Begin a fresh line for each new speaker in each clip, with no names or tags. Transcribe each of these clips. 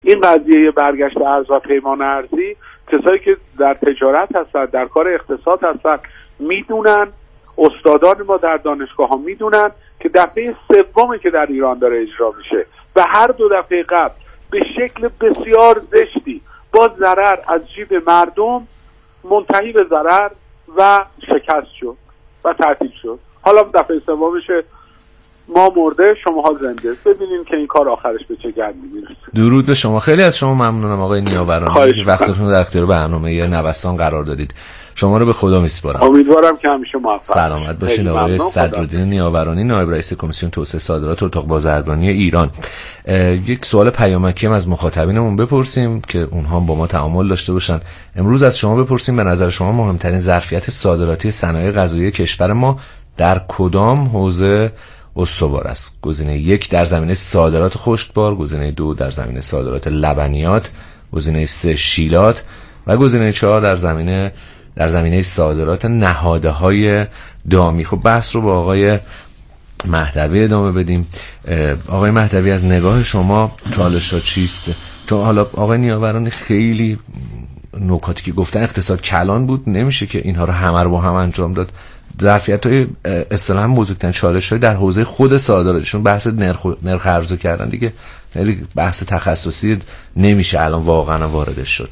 این قضیه برگشت ارز و پیمان ارزی کسایی که در تجارت هستن، در کار اقتصاد هستن میدونن، استادان ما در دانشگاه ها میدونن که دفعه سومی که در ایران داره اجرا میشه و هر 2 دفعه قبل به شکل بسیار زشتی با ضرر از جیب مردم منتهی به ضرر و شکست شد و تعطیل شد. حالا دفعه سومشه ما مرده شماها زنده. ببینین که این کار آخرش به چه گردی میرسه.
درود به شما. خیلی از شما ممنونم آقای نیاورانی، وقتتون رو در اختیار برنامه نوسان قرار دادید. شما رو به خدا میسپارم.
امیدوارم که همیشه موفق
سلامت باشین. آقای صدرالدین نیاورانی، نایب رئیس کمیسیون توسعه صادرات اتاق بازرگانی ایران. یک سوال پیامکی هم از مخاطبینمون بپرسیم که اونها با ما تعامل داشته باشن. امروز از شما بپرسیم به نظر شما مهمترین ظرفیت صادراتی صنایع غذایی کشور ما در کدام حوزه استوار است؟ گزینه 1 در زمینه صادرات خشکبار، گزینه 2 در زمینه صادرات لبنیات، گزینه 3 شیلات و گزینه 4 در زمینه صادرات نهادهای دامی. خب بحث رو با آقای مهدوی ادامه بدیم. آقای مهدوی، از نگاه شما چالش‌ها چیست؟ چون حالا آقای نیاورانی خیلی نکاتی که گفتن اقتصاد کلان بود، نمیشه که اینها رو همه رو با هم انجام داد. ظرفیت‌های اصطلاحاً بزرگترین چالش‌های در حوزه خود صادراتشون بحث نرخ عرضه کردن دیگه، خیلی بحث تخصصی نمیشه الان واقعا واردش شد.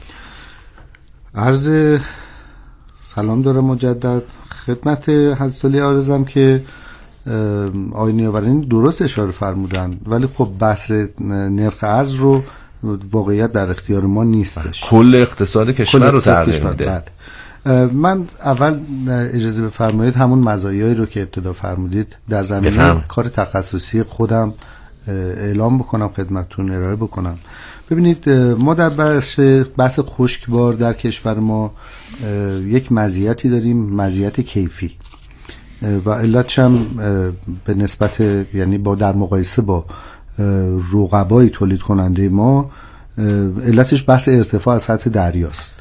عرض سلام دارم مجدد خدمت حضرت علی عارضم که آقای نیاورانی درست اشاره فرمودن، ولی خب بحث نرخ ارز رو واقعیت در اختیار ما نیستش.
کل اقتصاد کشور رو تغییر میده.
من اول اجازه بفرمایید همون مزایایی رو که ابتدا فرمودید در زمینه کار تخصصی خودم اعلام بکنم، خدمتتون ارائه بکنم. ببینید ما در بحث خشکبار در کشور ما یک مزیتی داریم، مزیت کیفی، و علتش هم به نسبت یعنی با در مقایسه با رقبای تولید کننده ما علتش بحث ارتفاع از سطح دریاست.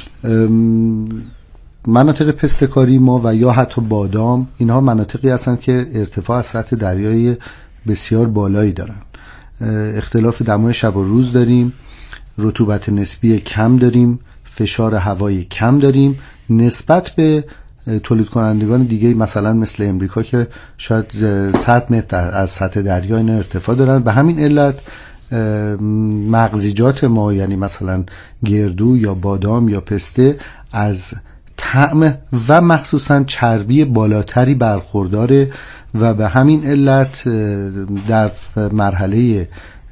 مناطق پستکاری ما و یا حتی بادام، اینها مناطقی هستن که ارتفاع از سطح دریای بسیار بالایی دارن. اختلاف دمای شب و روز داریم، رطوبت نسبی کم داریم، فشار هوایی کم داریم نسبت به تولید کنندگان دیگه مثلا مثل امریکا که شاید 100 متر از سطح دریا اینا ارتفاع دارن. به همین علت مغزیجات ما یعنی مثلا گردو یا بادام یا پسته از طعم و مخصوصا چربی بالاتری برخورداره و به همین علت در مرحله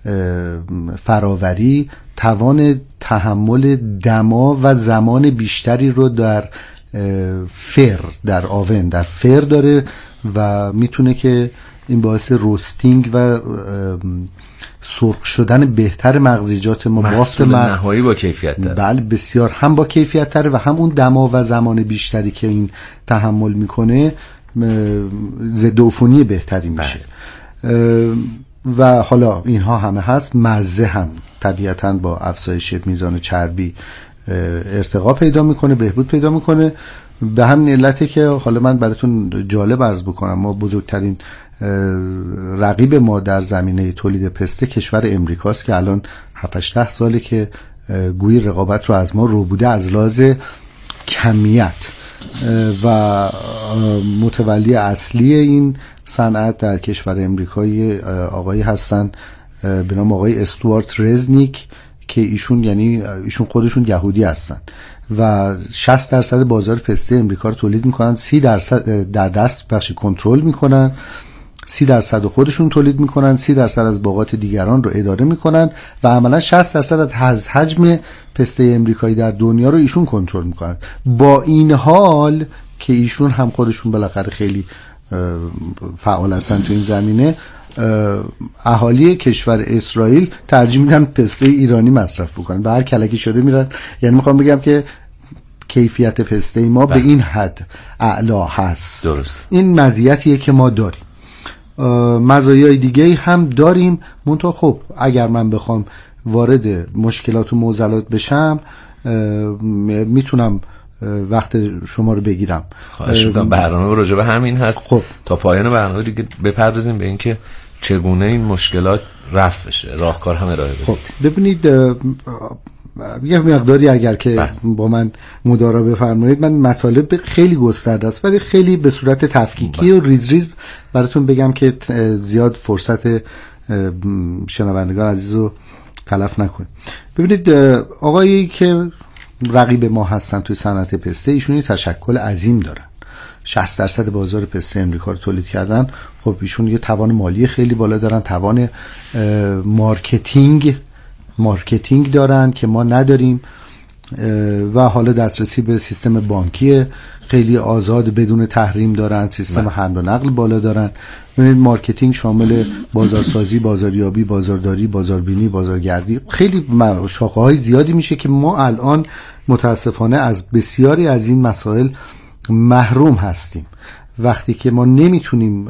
فراوری توان تحمل دما و زمان بیشتری رو در آون داره و میتونه که این باعث روستینگ و سرخ شدن بهتر مغزیجات ما،
محصول نهایی با کیفیت تر.
بله بسیار، هم با کیفیت تر و هم اون دما و زمان بیشتری که این تحمل میکنه ضد عفونی بهتری میشه. و حالا اینها همه هست، مزه هم طبیعتاً با افزایش میزان چربی ارتقا پیدا میکنه، بهبود پیدا میکنه. به همین علته که حالا من براتون جالب عرض بکنم، ما بزرگترین رقیب ما در زمینه تولید پسته کشور امریکاست که الان 7-8 ساله که گویی رقابت رو از ما رو بوده از لحاظ کمیت، و متولی اصلی این صنعت در کشور امریکایی آقایی هستن به نام آقای استوارت رزنیک که ایشون خودشون یهودی هستن و 60% بازار پسته امریکا رو تولید میکنن، 30% در دست بخش کنترل میکنن، 30% خودشون تولید میکنن، 30% از باغات دیگران رو اداره میکنن و عملا 60% از حجم پسته امریکایی در دنیا رو ایشون کنترل میکنن. با این حال که ایشون هم خودشون بالاخره خیلی فعال هستن تو این زمینه، اهالی کشور اسرائیل ترجیح میدن پسته ایرانی مصرف بکنن، به هر کلکی شده میرن. یعنی میخوام بگم که کیفیت پسته ما به این حد اعلا هست.
درست.
این مزیتیه که ما داریم. مزایای دیگه هم داریم، منتها خب اگر من بخوام وارد مشکلات و معضلات بشم میتونم وقت شما رو بگیرم.
خواهش می‌کنم. برنامه راجع به همین هست.
خب
تا پایان برنامه دیگه بپردازیم به اینکه چگونه این مشکلات رفع بشه، راهکار هم ارائه بده.
خب ببینید یه مقداری اگر که با من مدارا بفرمایید، من مطالب خیلی گسترده است ولی خیلی به صورت تفکیکی و ریز ریز براتون بگم که زیاد فرصت شنوندگان عزیز رو تلف نکنید. ببینید آقایی که رقیب ما هستن توی صنعت پسته، ایشون تشکل عظیم دارن، 60% بازار پسته امریکا رو تولید کردن. خب ایشون یه توان مالی خیلی بالا دارن، توان مارکتینگ دارن که ما نداریم و حالا دسترسی به سیستم بانکی خیلی آزاد بدون تحریم دارن، سیستم حمل و نقل بالا دارن. ببینید مارکتینگ شامل بازارسازی، بازاریابی، بازارداری، بازاربینی، بازارگردی، خیلی شاخه‌های زیادی میشه که ما الان متاسفانه از بسیاری از این مسائل محروم هستیم. وقتی که ما نمیتونیم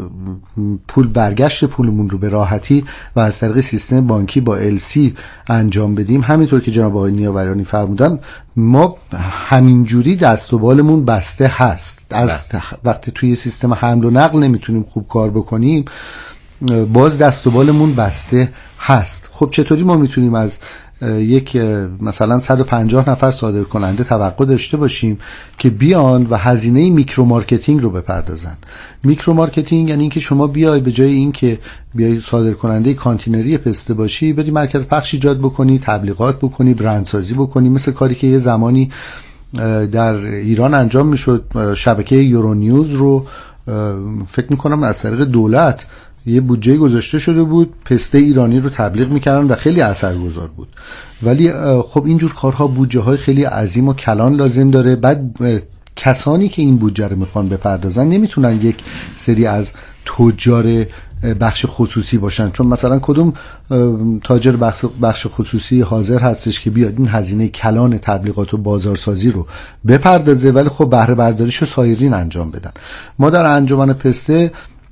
برگشت پولمون رو به راحتی و از طریق سیستم بانکی با LC انجام بدیم، همینطور که جناب آقای نیاورانی فرمودن، ما همینجوری دست و بالمون بسته هست. وقتی توی سیستم حمل و نقل نمیتونیم خوب کار بکنیم، باز دست و بالمون بسته هست. خب چطوری ما میتونیم از یک مثلا 150 نفر صادر کننده توقع داشته باشیم که بیان و هزینه میکرو مارکتینگ رو بپردازن؟ میکرو مارکتینگ یعنی اینکه شما بیای به جای اینکه بیای صادر کننده کانتینری پسته باشی، بری مرکز پخش ایجاد بکنی، تبلیغات بکنی، برندسازی بکنی، مثل کاری که یه زمانی در ایران انجام میشد. شبکه یورونیوز رو فکر میکنم از طریق دولت یه بودجه گذاشته شده بود، پسته ایرانی رو تبلیغ میکردن و خیلی اثرگذار بود. ولی خب اینجور کارها بودجه های خیلی عظیم و کلان لازم داره. بعد کسانی که این بودجه رو میخوان بپردازن نمیتونن یک سری از تجار بخش خصوصی باشن، چون مثلا کدوم تاجر بخش خصوصی حاضر هستش که بیاد این هزینه کلان تبلیغات و بازارسازی رو بپردازه ولی خب بهره برداریشو سایرین انجام بدن. ما در انجمن پسته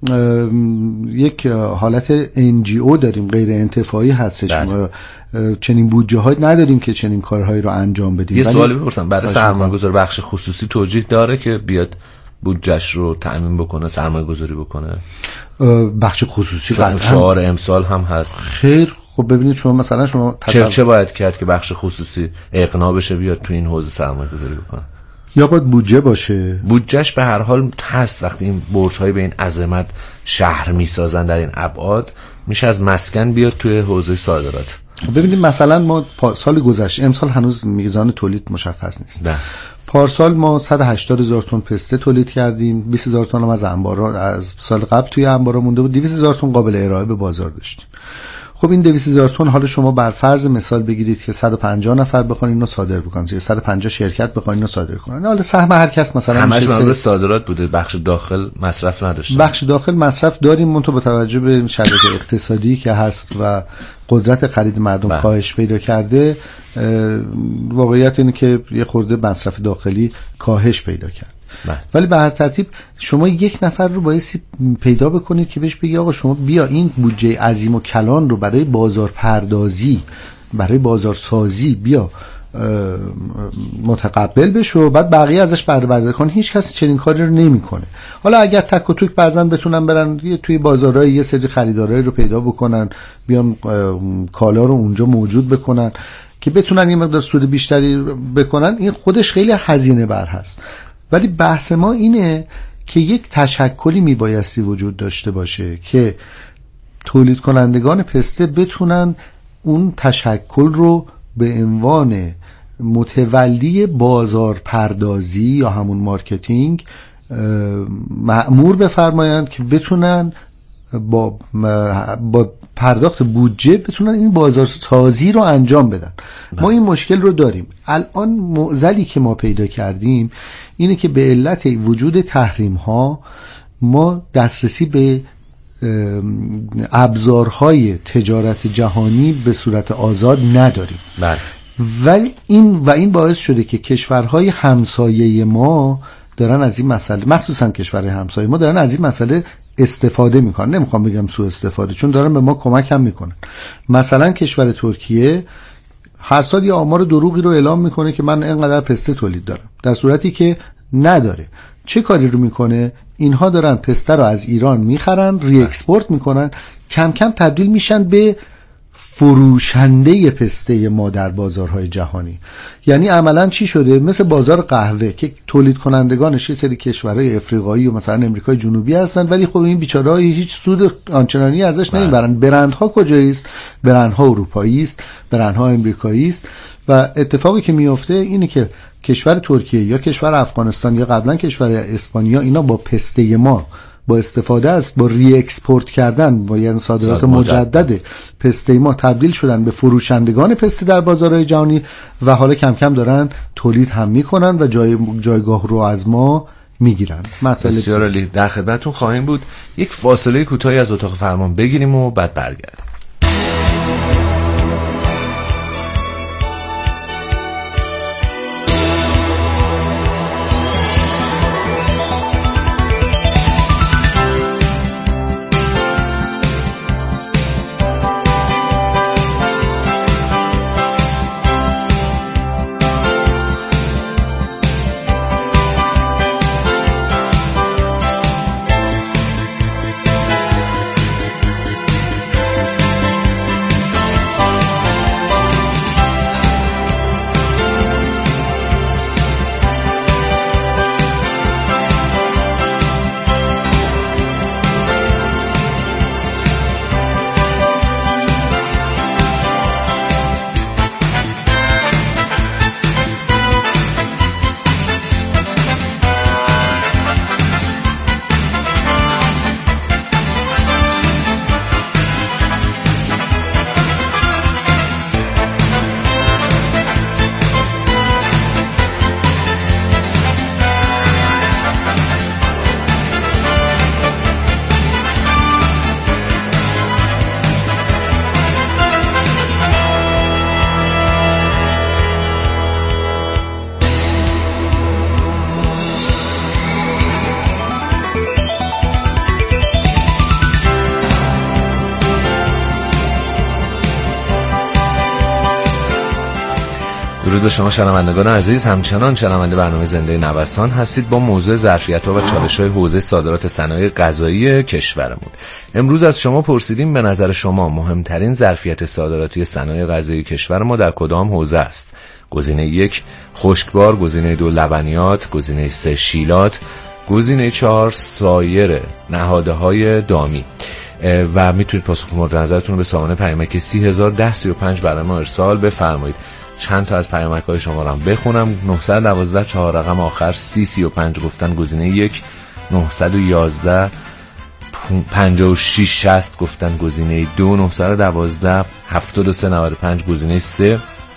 یک حالت NGO داریم، غیر انتفاعی هستش. ما چنین بودجه های نداریم که چنین کارهایی رو انجام بدیم.
یه سوالی بپرسم، برای سرمایه‌گذار بخش خصوصی توجیه داره که بیاد بودجهش رو تأمین بکنه، سرمایه‌گذاری بکنه؟
بخش خصوصی
شعار امسال هم هست.
خیر خب ببینید شما
چه باید کرد که بخش خصوصی اقناع بشه بیاد تو این حوزه سرمایه‌گذاری بکنه؟
یا باید بودجه باشه.
بودجهش به هر حال هست. وقتی این برج‌های به این عظمت شهر میسازن در این ابعاد، میشه از مسکن بیاد توی حوزه صادرات.
ببینید مثلا ما سال گذشته، امسال هنوز میزان تولید مشخص نیست. پارسال ما 180,000 تن پسته تولید کردیم، 20,000 تن هم از انبارا از سال قبل توی انبارا مونده بود، 200,000 تن قابل ارائه به بازار داشتیم. خب این 200,000 تن حالا شما بر فرض مثال بگیرید که 150 نفر بخوان اینو صادر بکنن یا 150 شرکت بخوان اینو صادر کنن، حالا سهم هر کس مثلا
همش مورد صادرات بوده، بخش داخل مصرف نداشته.
بخش داخل مصرف داریم، منتها با توجه به شرایط اقتصادی که هست و قدرت خرید مردم کاهش پیدا کرده، واقعیت اینه که یه خورده مصرف داخلی کاهش پیدا کرد. ولی به هر ترتیب شما یک نفر رو بایستی پیدا بکنید که بهش بگی آقا شما بیا این بودجه عظیم و کلان رو برای بازار پردازی، برای بازار سازی بیا متقبل بشو، بعد بقیه ازش بهره برداری کن. هیچ کسی چنین کاری رو نمیکنه. حالا اگر تک و توک بعضن بتونن برن توی بازارهای یه سری خریدارایی رو پیدا بکنن، بیان کالا رو اونجا موجود بکنن که بتونن یه مقدار سود بیشتری بکنن، این خودش خیلی هزینه بر هست. ولی بحث ما اینه که یک تشکلی میبایستی وجود داشته باشه که تولید کنندگان پسته بتونن اون تشکل رو به عنوان متولی بازار پردازی یا همون مارکتینگ مأمور بفرمایند که بتونن با پرداخت بودجه بتونن این بازار سازی رو انجام بدن. ما این مشکل رو داریم. الان معضلی که ما پیدا کردیم اینه که به علت وجود تحریم ها ما دسترسی به ابزارهای تجارت جهانی به صورت آزاد نداریم. ولی این باعث شده که کشورهای همسایه ما دارن از این مسئله، مخصوصا کشورهای همسایه ما دارن از این مسئله استفاده میکنن. نمیخوام بگم سوء استفاده، چون دارن به ما کمک هم میکنن. مثلا کشور ترکیه هر سال یه آمار دروغی رو اعلام میکنه که من اینقدر پسته تولید دارم، در صورتی که نداره. چه کاری رو میکنه؟ اینها دارن پسته رو از ایران میخرن، ری اکسپورت میکنن، کم کم تبدیل میشن به فروشنده پسته ما در بازارهای جهانی. یعنی عملا چی شده؟ مثل بازار قهوه که تولید کنندگانش یه سری کشورهای افریقایی و مثلا امریکای جنوبی هستن، ولی خب این بیچاره‌ها هیچ سود آنچنانی ازش نمیبرن. برندها کجاییست؟ برندها اروپایی است، برندها امریکایی است. و اتفاقی که میفته اینه که کشور ترکیه یا کشور افغانستان یا قبلا کشور اسپانیا، اینا با پسته ما با استفاده از با ری اکسپورت کردن و یعنی صادرات مجدد پسته ما تبدیل شدن به فروشندگان پسته در بازارهای جهانی و حالا کم کم دارن تولید هم میکنن و جایگاه رو از ما میگیرن.
بسیار عالی، در خدمتتون خواهیم بود. یک فاصله کوتاهی از اتاق فرمان بگیریم و بعد برگردیم. درود به شما شنوندگان عزیز، همچنان شنونده برنامه زنده نوسان هستید با موضوع ظرفیت‌ها و چالش‌های حوزه صادرات صنایع غذایی کشورمون. امروز از شما پرسیدیم به نظر شما مهمترین ظرفیت صادراتی صنایع غذایی کشور ما در کدام حوزه است؟ گزینه 1 خشکبار، گزینه 2 لبنیات، گزینه 3 شیلات، گزینه 4 سایر نهادهای دامی. و میتونید پاسخ مورد نظرتون رو به سامانه پیامک 3001035 برای ما ارسال بفرمایید. چند تا از پیامک‌های شما رو هم بخونم. 912 4 رقم آخر 3035 گفتن گزینه 1، 911 5660 گفتن گزینه 2، 912 7395 گزینه 3،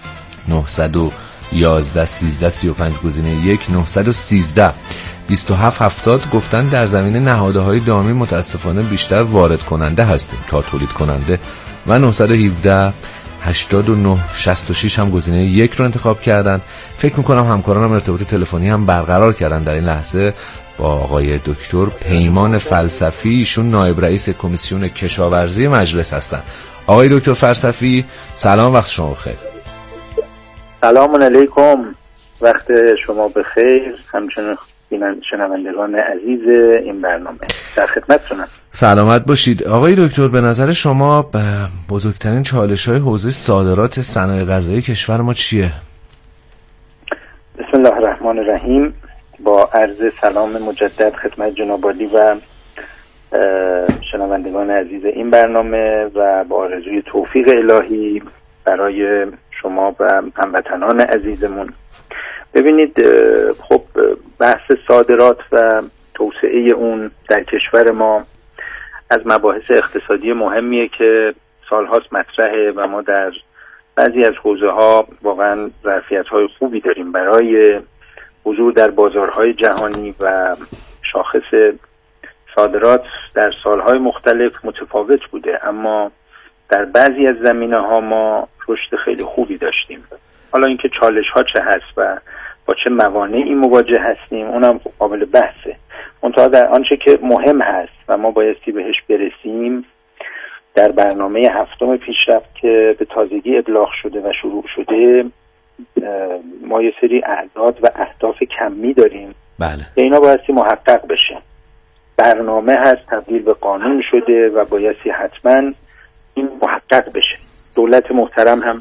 911 1335 گزینه 1، 913 2770 گفتن در زمینه نهادهای دامی متاسفانه بیشتر وارد کننده هستیم تا تولید کننده و 917 8966 هم گزینه 1 رو انتخاب کردن. فکر میکنم همکارانم ارتباط تلفنی هم برقرار کردن در این لحظه با آقای دکتر پیمان فلسفی، ایشون نایب رئیس کمیسیون کشاورزی مجلس هستن. آقای دکتر فلسفی سلام، وقت شما بخیر.
سلام علیکم، وقت شما بخیر، همچنین شنوندگان عزیز این برنامه در خدمتتونم.
سلامت باشید. آقای دکتر به نظر شما بزرگترین چالش‌های حوزه صادرات صنایع غذایی کشور ما چیه؟
بسم الله الرحمن الرحیم. با عرض سلام مجدد خدمت جناب عالی و شنوندگان عزیز این برنامه و با آرزوی توفیق الهی برای شما و هموطنان عزیزمون. ببینید، خب بحث صادرات و توسعه اون در کشور ما از مباحث اقتصادی مهمیه که سالهاست مطرحه و ما در بعضی از حوزه‌ها واقعا ظرفیت‌های خوبی داریم برای حضور در بازارهای جهانی و شاخص صادرات در سالهای مختلف متفاوت بوده، اما در بعضی از زمینه‌ها ما رشد خیلی خوبی داشتیم. حالا اینکه چالش‌ها چه هست و با چه موانعی مواجه هستیم اونم قابل بحثه. منتها در آنچه که مهم هست و ما بایستی بهش برسیم، در برنامه 7 پیشرفت که به تازگی ابلاغ شده و شروع شده، ما یه سری اعداد و اهداف کمی داریم
بله.
اینا بایستی محقق بشه. برنامه هست تبدیل به قانون شده و بایستی حتما این محقق بشه. دولت محترم هم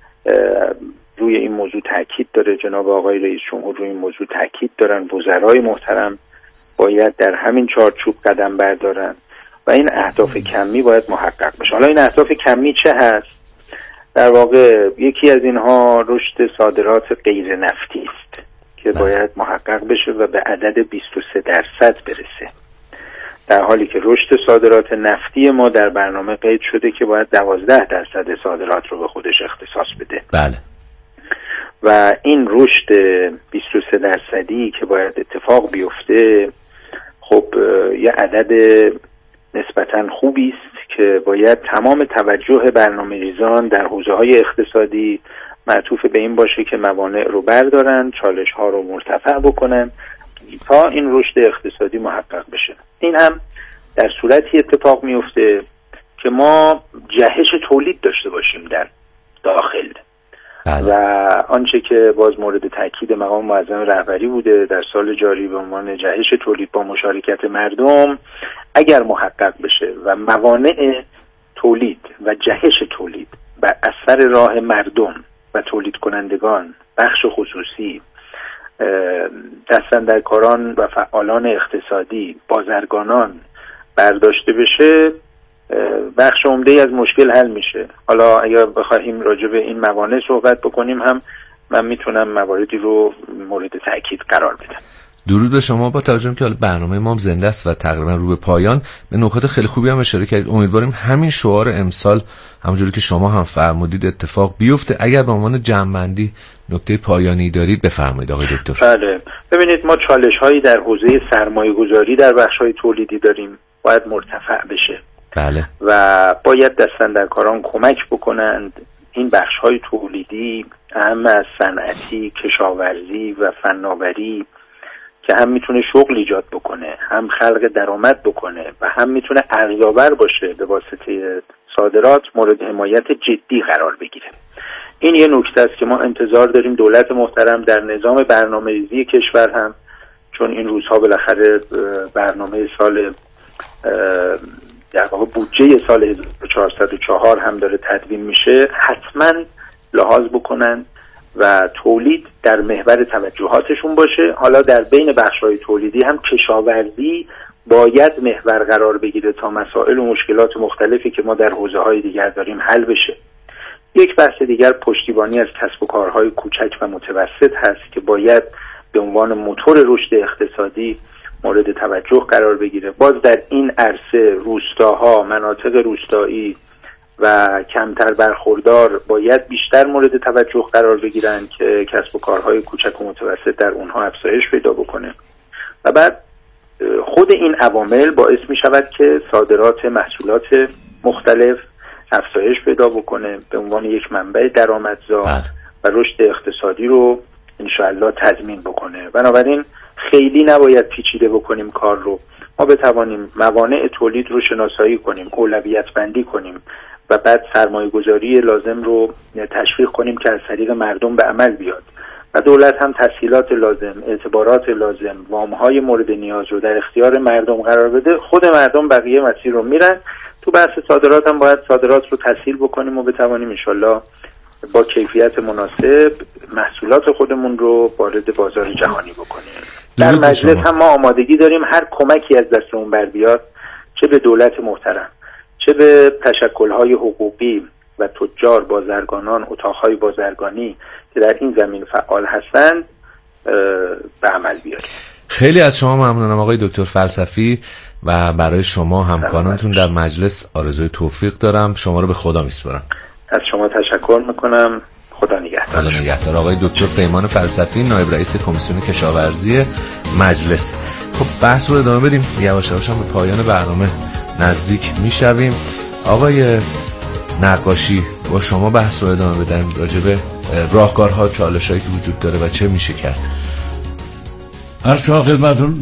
روی این موضوع تاکید داره، جناب آقای رئیس جمهور روی این موضوع تاکید دارن، وزرای محترم باید در همین چارچوب قدم بردارن و این اهداف کمی باید محقق بشه. حالا این اهداف کمی چه هست؟ در واقع یکی از اینها رشد صادرات غیر نفتی است که باید محقق بشه و به عدد 23% برسه، در حالی که رشد صادرات نفتی ما در برنامه قید شده که باید 12% صادرات رو به خودش اختصاص بده.
بله.
و این رشد 23% که باید اتفاق بیفته خب یه عدد نسبتاً خوبی است که باید تمام توجه برنامه‌ریزان در حوزه‌های اقتصادی معطوف به این باشه که موانع رو بردارن، چالش‌ها رو مرتفع بکنن تا این رشد اقتصادی محقق بشه. این هم در صورتی اتفاق میفته که ما جهش تولید داشته باشیم در داخل.
بله.
و آنچه که باز مورد تاکید مقام معظم رهبری بوده در سال جاری به عنوان جهش تولید با مشارکت مردم، اگر محقق بشه و موانع تولید و جهش تولید بر اثر راه مردم و تولید کنندگان، بخش خصوصی، دستاندرکاران و فعالان اقتصادی، بازرگانان برداشته بشه، بخش عمده از مشکل حل میشه. حالا اگر بخوایم راجع به این موانع صحبت بکنیم هم من میتونم مواردی رو مورد تاکید قرار بدم.
درود به شما. با توجه که برنامه ما زنده است و تقریبا رو به پایان، به نکات خیلی خوبی هم اشاره کردید. امیدواریم همین شعار امسال همونجوری که شما هم فرمودید اتفاق بیفته. اگر به عنوان جمع‌بندی نکته پایانی دارید بفرمایید آقای دکتر.
بله، ببینید ما چالش‌هایی در حوزه سرمایه‌گذاری در بخش‌های تولیدی داریم، باید مرتفع بشه.
بله.
و باید دستاندرکاران کمک بکنند این بخش‌های تولیدی، هم از صنعتی، کشاورزی و فناوری که هم میتونه شغل ایجاد بکنه، هم خلق درآمد بکنه و هم میتونه ارزآور باشه، به واسطه صادرات مورد حمایت جدی قرار بگیره. این یه نکته است که ما انتظار داریم دولت محترم در نظام برنامه‌ریزی کشور هم، چون این روزها بالاخره برنامه سال در واقع بودجه سال 1404 هم داره تدوین میشه، حتما لحاظ بکنن و تولید در محور توجهاتشون باشه. حالا در بین بخش‌های تولیدی هم کشاورزی باید محور قرار بگیره تا مسائل و مشکلات مختلفی که ما در حوزه‌های دیگر داریم حل بشه. یک بحث دیگر پشتیبانی از کسب و کارهای کوچک و متوسط هست که باید به عنوان موتور رشد اقتصادی مورد توجه قرار بگیره. باز در این عرصه روستاها، مناطق روستایی و کمتر برخوردار باید بیشتر مورد توجه قرار بگیرن که کسب و کارهای کوچک و متوسط در اونها افزایش پیدا بکنه. و بعد خود این عوامل باعث می شود که صادرات محصولات مختلف افزایش پیدا بکنه به عنوان یک منبع درآمدزا و رشد اقتصادی رو انشاءالله تضمین بکنه. بنابراین خیلی نباید پیچیده بکنیم کار رو. ما بتوانیم موانع تولید رو شناسایی کنیم، اولویت بندی کنیم و بعد سرمایه گذاری لازم رو تشویق کنیم که از طریق مردم به عمل بیاد و دولت هم تسهیلات لازم، اعتبارات لازم، وام‌های مورد نیاز رو در اختیار مردم قرار بده. خود مردم بقیه مسیر رو میرن. تو بحث صادرات هم باید صادرات رو تسهیل بکنیم و بتوانیم انشالله با کیفیت مناسب محصولات خودمون رو وارد بازار جهانی بکنیم. در مجلس هم ما آمادگی داریم هر کمکی از دستمون بر بیاد، چه به دولت محترم، چه به تشکل‌های حقوقی و تجار، بازرگانان، اتاق‌های بازرگانی که در این زمین فعال هستند به عمل بیاریم.
خیلی از شما ممنونم آقای دکتر فلسفی و برای شما همکارانتون در مجلس آرزوی توفیق دارم. شما رو به خدا میسپارم.
از شما تشکر میکنم. خدا نگهدار.
خدا نگهدار. آقای دکتر پیمان فلسفی، نایب رئیس کمیسیون کشاورزی مجلس. خب بحث رو ادامه بدیم. یواش یواش هم به پایان برنامه نزدیک میشویم. آقای نقاشی، با شما بحث رو ادامه بدیم راجع به راهکارها، چالشایی که وجود داره و چه میشه کرد.
عرض کنم خدمتتون،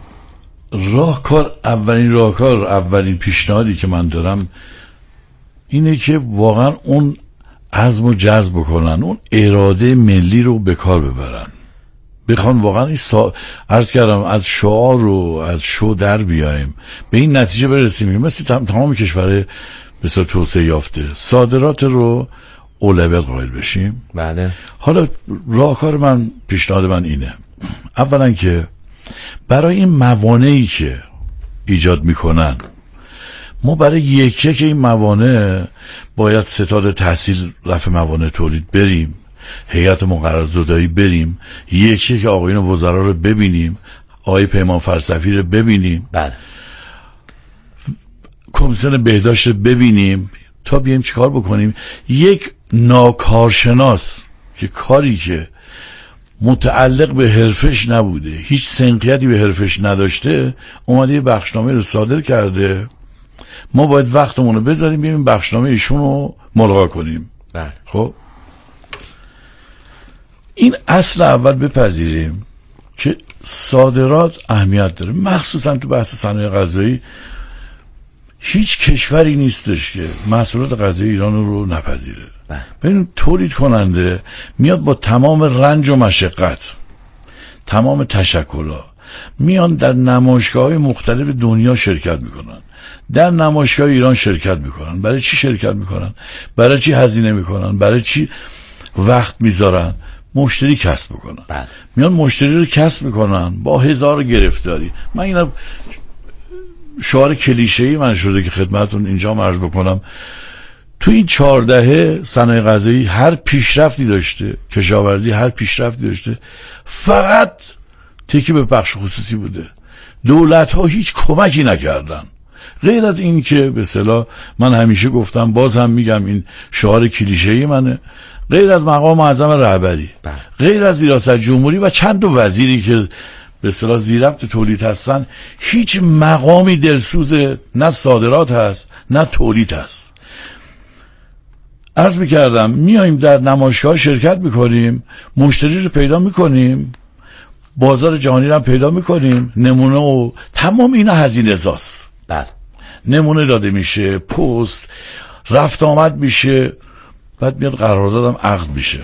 اولین پیشنهادی که من دارم اینه که واقعا اون عزم و جذب بکنن، اون اراده ملی رو به کار ببرن. بخوان واقعا این عرض کردم از شعار رو از شو در بیایم به این نتیجه برسیم که مثل تمام کشور مثل توسعه یافته صادرات رو اولویت قائل بشیم.
بله.
حالا راهکار من، پیشنهاد من اینه، اولا که برای این موانعی که ایجاد میکنن ما برای یک این موانع باید ستاد تحصیل رفع موانع تولید بریم، هیئت مقررزدایی بریم، یک آقایون وزرا رو ببینیم، آقای پیمان فلسفی رو ببینیم،
بله،
کمیسیون بهداشت رو ببینیم تا بیایم چیکار بکنیم. یک ناکارشناس که کاری که متعلق به حرفش نبوده، هیچ سنقیتی به حرفش نداشته، اومده یه بخشنامه رو صادر کرده، ما باید وقتمون رو بذاریم ببینیم بخشنامه ایشون رو ملغا کنیم.
بله.
خب این اصل اول بپذیریم که صادرات اهمیت داره، مخصوصا تو بحث صنایع غذایی. هیچ کشوری نیستش که محصولات غذایی ایران رو نپذیره. ببین تولید کننده میاد با تمام رنج و مشقت، تمام تشکل‌ها، میان در نمایشگاه‌های مختلف دنیا شرکت میکنن، در نمایشگاه ایران شرکت میکنن. برای چی شرکت میکنن؟ برای چی هزینه میکنن؟ برای چی وقت میذارن؟ مشتری کسب بکنن.
بله.
میان مشتری رو کسب میکنن با هزار گرفتاری. من اینا شعار کلیشه‌ای من شده که خدمتتون اینجا عرض بکنم. تو این 4 دهه صنایع غذایی هر پیشرفتی داشته، کشاورزی هر پیشرفتی داشته، فقط تکی به بخش خصوصی بوده. دولت ها هیچ کمکی نکردن، غیر از این که به اصطلاح من همیشه گفتم، باز هم میگم، این شعار کلیشه‌ای منه، غیر از مقام معظم رهبری، غیر از ریاست جمهوری و چند تا وزیری که به اصطلاح زیربط تولید هستن، هیچ مقامی دلسوز نه صادرات هست نه تولید هست. عرض میکردم میاییم در نمایشگاه شرکت میکنیم، مشتری رو پیدا میکنیم، بازار جهانی رو پیدا میکنیم، نمونه و تمام اینا هزینه زاست.
بله.
نمونه داده میشه، پست رفت آمد میشه، بعد میاد قراردادم عقد میشه.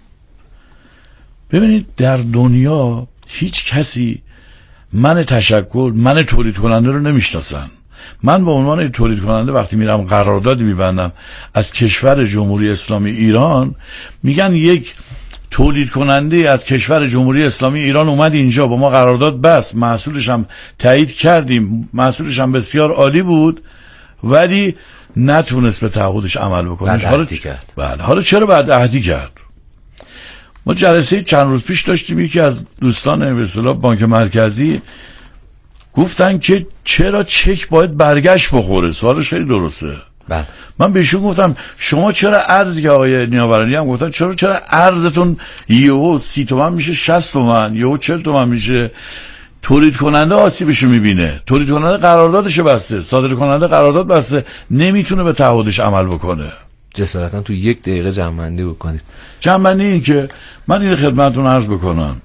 ببینید در دنیا هیچ کسی من تولید کننده رو نمیشناسن. من به عنوان تولید کننده وقتی میرم قراردادی میبندم از کشور جمهوری اسلامی ایران، میگن یک تولید کننده از کشور جمهوری اسلامی ایران اومد اینجا با ما قرارداد بس، محصولش هم تایید کردیم، محصولش هم بسیار عالی بود، ولی نتونست به تعهدش عمل بکنه. حالا چرا بعد عهدی کرد؟ ما جلسه چند روز پیش داشتیم، یکی از دوستان به اصطلاح بانک مرکزی گفتن که چرا چک باید برگشت بخوره. سوالش خیلی درسته.
بله.
من بهشون گفتم شما چرا ارز، که آقای نیاورانی هم گفتن چرا ارزتون یهو 30 تومن میشه 60 تومن، یهو 40 تومن میشه؟ تولید کننده آسیبشو میبینه، تولید کننده قراردادشو بسته، صادر کننده قرارداد بسته، نمیتونه به تعهدش عمل بکنه.
جسارتا تو 1 دقیقه جمع‌بندی بکنید.
جمع‌بندی این که من این خدمتتون عرض بکنم،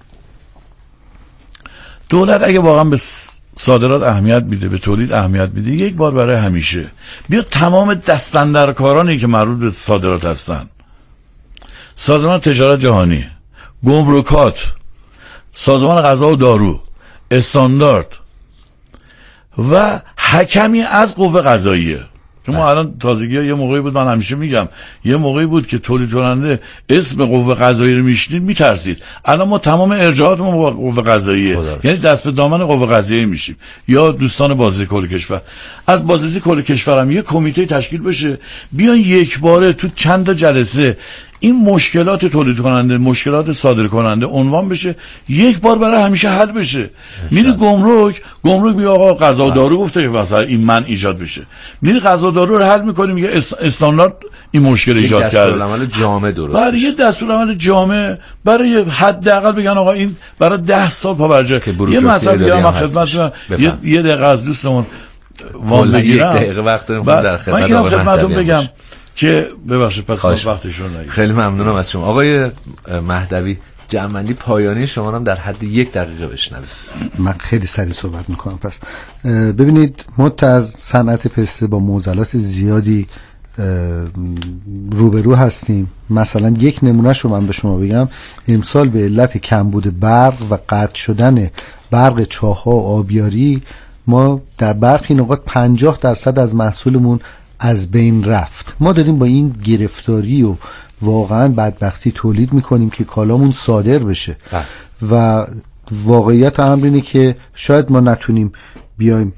دولت اگه واقعا به صادرات اهمیت میده، به تولید اهمیت میده، یک بار برای همیشه بیا تمام دستاندرکارانی که مربوط به صادرات هستن، سازمان تجارت جهانی، گمرکات، سازمان غذا و دارو، استاندارد و حکمی از قوه قضاییه. ما الان تازگی‌ها یه موقعی بود، من همیشه میگم، یه موقعی بود که تولید کننده اسم قوه قضاییه رو میشنید میترسید. الان ما تمام ارجاعاتمون با قوه قضاییه، یعنی دست به دامن قوه قضاییه میشیم. یا دوستان بازرسی کل کشور، از بازرسی کل کشور هم یه کمیته تشکیل بشه، بیان یک باره تو چند تا جلسه این مشکلات تولید کننده، مشکلات صادر کننده عنوان بشه، یک بار برای همیشه حل بشه. میری گمرک میگه آقا غذا و دارو گفته که مثلا این من ایجاد بشه، میری غذا و دارو رو حل میکنی، میگه استاندارد این مشکل ایجاد کرده.
دستورالعمل جامع درست.
برای یه دستورالعمل جامع، برای حداقل بگن آقا این برای 10 سال پاورجا. یه مثلا دیگه من خدمتتون یه دقیقه از دوستمون وام بگیرم،
یه دقیقه وقت داریم در
خدمتتون بگم که ببخشید پس وقتشون نگیرم.
خیلی ممنونم از شما آقای مهدوی. جمع‌بندی پایانی شما هم در حد 1 دقیقه بشنوید.
من خیلی سریع صحبت میکنم. پس ببینید ما در صنعت پسته با معضلات زیادی روبرو هستیم. مثلا یک نمونهش رو من به شما بگم، امسال به علت کمبود برق و قطع شدن برق چاه‌ها و آبیاری ما در برخی نقاط 50% از محصولمون از بین رفت. ما داریم با این گرفتاری و واقعا بدبختی تولید میکنیم که کالامون صادر بشه و واقعیت امر اینه که شاید ما نتونیم بیایم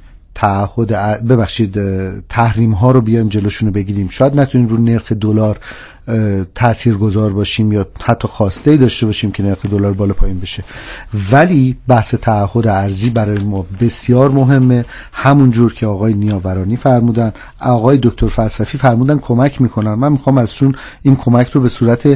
تحریم ها رو بیایم جلوشون رو بگیریم، شاید نتونیم رو نرخ دلار تاثیرگذار باشیم یا حتی خواسته ای داشته باشیم که نرخ دلار بالا پایین بشه، ولی بحث تعهد ارزی برای ما بسیار مهمه. همون جور که آقای نیاورانی فرمودن، آقای دکتر فلسفی فرمودن کمک میکنن، من میخوام ازشون این کمک رو به صورت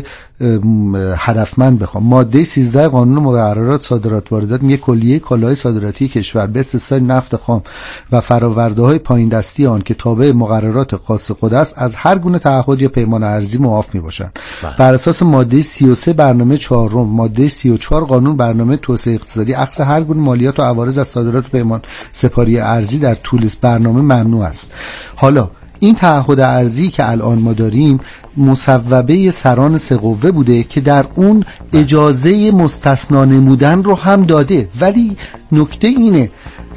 هدفمند بخوام. ماده 13 قانون مقررات صادرات واردات میگه کلیه کالاهای صادراتی کشور به استثنای نفت خام و فرآورده‌های پایین دستی آن که تابع مقررات خاص خود است از هر گونه تعهد یا پیمان ارزی معاف میباشند. بر اساس ماده 33 برنامه 4، ماده 34 قانون برنامه توسعه اقتصادی، اخذ هر گونه مالیات و عوارض از صادرات و پیمان سپاری ارزی در طول برنامه ممنوع است. حالا این تعهد ارزی که الان ما داریم مصوبه سران سه قوه بوده که در اون اجازه مستثنا نمودن رو هم داده، ولی نکته اینه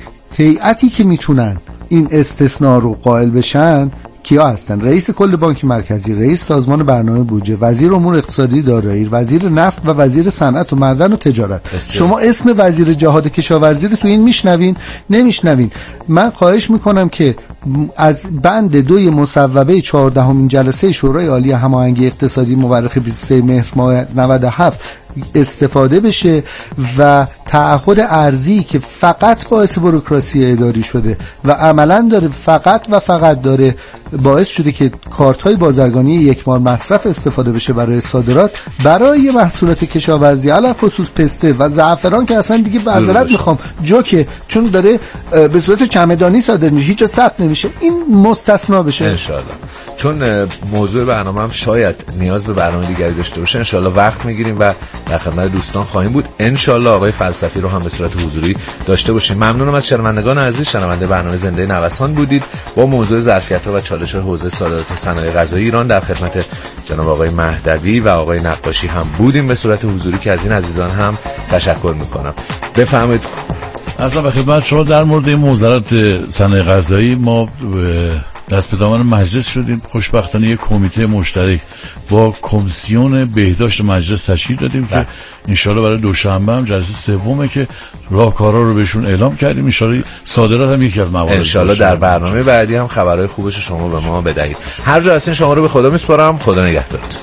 هیئتی که میتونن این استثناء رو قائل بشن کیا هستن؟ رئیس کل بانک مرکزی، رئیس سازمان برنامه بودجه، وزیر امور اقتصادی دارایی، وزیر نفت و وزیر صنعت و معدن و تجارت. شما اسم وزیر جهاد کشاورزی رو تو این میشنوین؟ نمیشنوین. من خواهش میکنم که از بند 2 مصوبه 14مین جلسه شورای عالی هماهنگی اقتصادی مورخ 23 مهر ماه 97 استفاده بشه و تعهد ارزی که فقط باعث بوروکراسی اداری شده و عملاً داره فقط داره باعث شده که کارت‌های بازرگانی یکمار مصرف استفاده بشه برای صادرات، برای محصولات کشاورزی علاوه خصوص پسته و زعفران که اصلا دیگه معذرت میخوام جوکه، چون داره به صورت چمدانی صادر میشه، هیچ جا ثبت نمیشه، این مستثنا بشه
ان شاء الله. چون موضوع برنامه هم شاید نیاز به برنامه دیگری داشته باشه، ان شاء الله وقت میگیریم و در خدمت دوستان خواهیم بود. ان شاء الله آقای فلسفی رو هم به صورت حضوری داشته باشیم. ممنونم از شنوندگان عزیز. شنونده برنامه زنده نوسان بودید. با موضوع ظرفیت‌ها و چالش‌های حوزه صادرات صنایع غذایی ایران در خدمت جناب آقای مهدوی و آقای نقاشی هم بودیم به صورت حضوری که از این عزیزان هم تشکر می‌کنم. بفرمایید.
اصلا به خدمت شما در مورد موزارت صنایع غذایی ما دست به دامن مجلس شدیم. خوشبختانه یک کمیته مشترک با کمیسیون بهداشت مجلس تشکیل دادیم که انشالله برای دوشنبه هم جلسه سومه که راهکارا رو بهشون اعلام کردیم. انشالله صادرات هم یکی از موارد
انشالله در برنامه بعدی هم خبرهای خوبش شما به ما بدهید. هر جا هستین شما رو به خدا میسپارم. خدا نگهدارتون.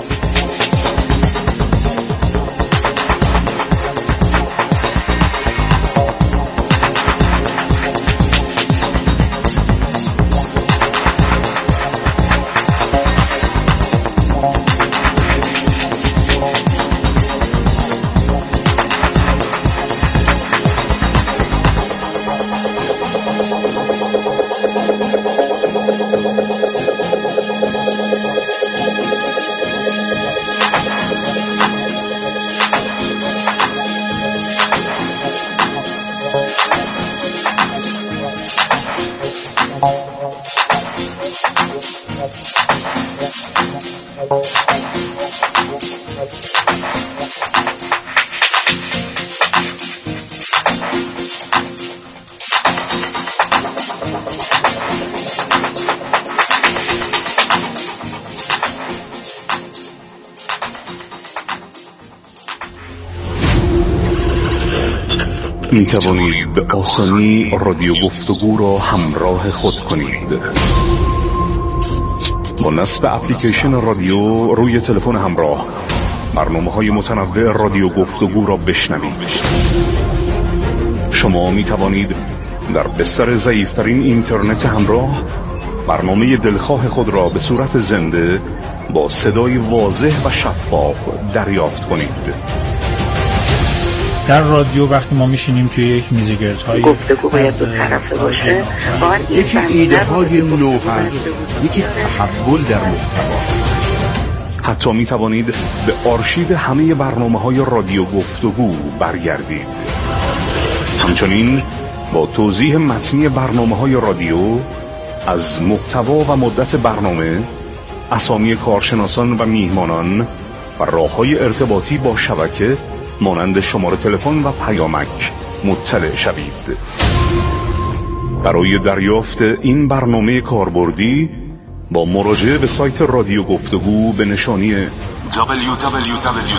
می توانید به آسانی رادیو گفتگو را همراه خود کنید. با نصب اپلیکیشن رادیو روی تلفن همراه برنامه‌های متنوع رادیو گفتگو را بشنوید. شما می توانید در بستر ضعیف‌ترین اینترنت همراه برنامه دلخواه خود را به صورت زنده با صدای واضح و شفاف دریافت کنید.
در رادیو وقتی ما میشینیم توی یک میزگردهای
گفتگو باید دو طرفه باشه،
یکی ایده های نو هست، یکی تحول در محتوا.
حتی می توانید به آرشیو همه برنامه‌های رادیو گفتگو برگردید. همچنین با توضیح متنی برنامه‌های رادیو از محتوا و مدت برنامه، اسامی کارشناسان و میهمانان و راه‌های ارتباطی با شبکه مانند شماره تلفن و پیامک مطلع شوید. برای دریافت این برنامه کاربردی با مراجعه به سایت رادیو گفتگو به نشانی www.radioguftagou